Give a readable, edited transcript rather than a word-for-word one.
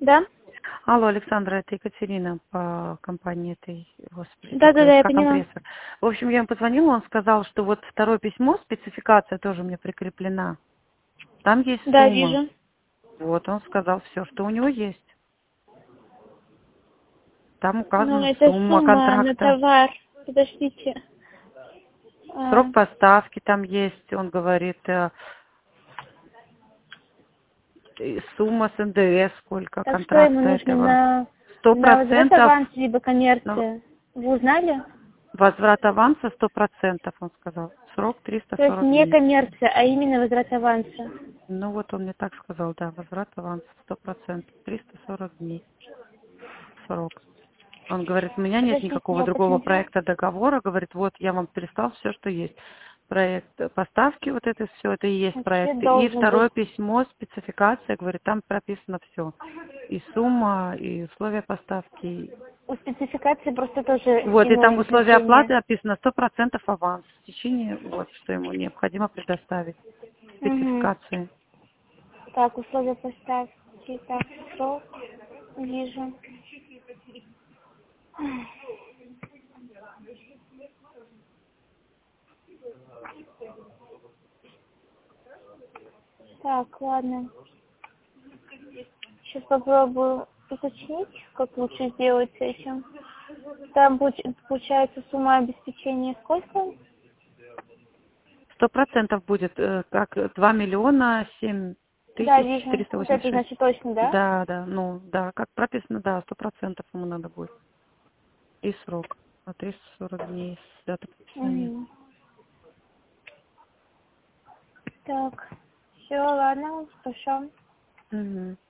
Да? Алло, Александра, это Екатерина по компании этой, господи, Да, как я поняла. компрессор. В общем, я ему позвонила, он сказал, что вот второе письмо, спецификация тоже мне прикреплена. Там есть Да, сумма. вижу. Вот, он сказал все, что у него есть. Там Ну, указана это сумма сумма на контракта. товар. Подождите. Срок поставки там есть, он говорит, и сумма с НДС, сколько Так что ему контракта нужно этого. на возврат 100%, аванс либо ну, коммерция? Вы узнали? возврат аванса 100%, он сказал. Срок То есть 340 не дней. коммерция, а именно возврат аванса. Ну вот он мне так сказал, да, возврат аванса 100%, 340 дней срок. Он говорит, у меня нет Подождите, никакого я другого посмотрю. проекта договора. Говорит, вот я вам перестал все, что есть. Проект поставки, вот это все, это и есть Вообще проект. И должен быть. второе письмо, спецификация, говорит, там прописано все. И сумма, и условия поставки. У спецификации просто тоже Вот, и там иное условия значение. оплаты написано 100% аванс. В течение, вот, что ему необходимо предоставить. Угу. Спецификации. Так, условия поставки. Так, срок. Вижу. Так, ладно. Сейчас попробую уточнить, как лучше сделать с этим. Там получается сумма обеспечения сколько? 100% будет, как 2 миллиона 7 Да, тысяч вижу. Вот это 486. значит точно, да? Да, да, ну, да, как прописано, да, 100% ему надо будет. И срок на 340 дней с даты подписания. Угу. Так, все, ладно, хорошо. Мгм.